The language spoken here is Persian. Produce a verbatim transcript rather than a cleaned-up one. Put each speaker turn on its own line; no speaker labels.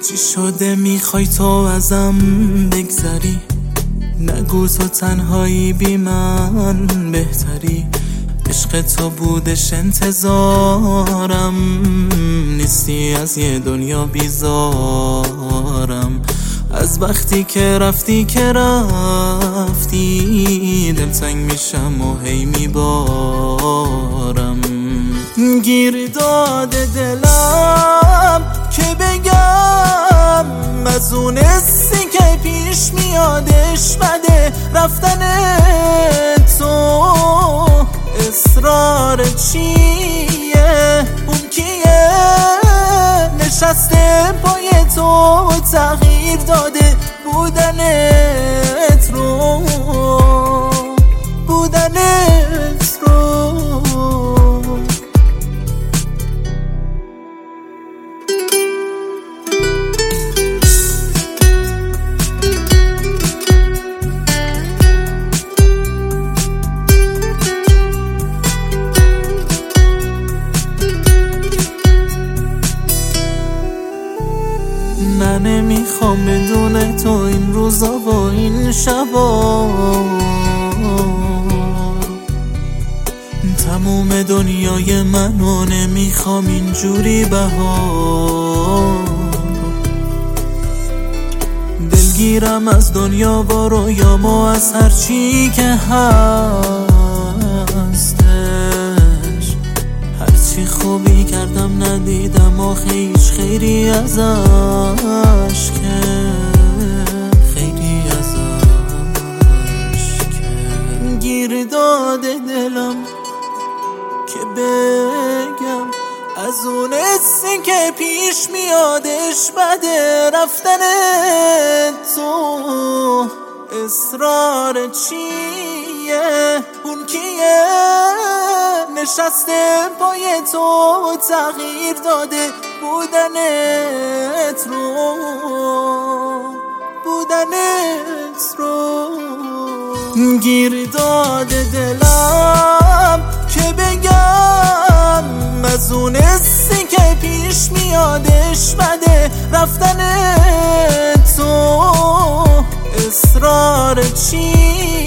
چی شده میخوای تو ازم بگذری؟ نگو تو تنهایی بی من بهتری. عشق تو بودش انتظارم، نیستی از یه دنیا بیزارم. از وقتی که رفتی که رفتی دلتنگ میشم و هی میبارم. گیر داده دلم که بگم از اون حسی که پیش میادش بده. رفتن تو اصرار چیه؟ اون کیه نشسته پای تو تغییر داده بودنت رو بودنت رو. من نمیخوام بدون تو این روزا و این شبا. تموم دنیای منو نمیخوام اینجوری بهار. دلگیرم از دنیا و رویام و از هرچی که هستش. هرچی خوبی کردم ندیدم آخه هیچ خیری ازش که خیری ازش که گیر داده دلم که بگم از اون حسی که پیش میادش بده. رفتن تو اصرار چیه؟ اون کیه نشسته پای تو تغییر داده بودنت رو بودنت رو. گیر داده دلم که بگم از اون حسی که پیش میادش بده. رفتن تو اصرار چیه؟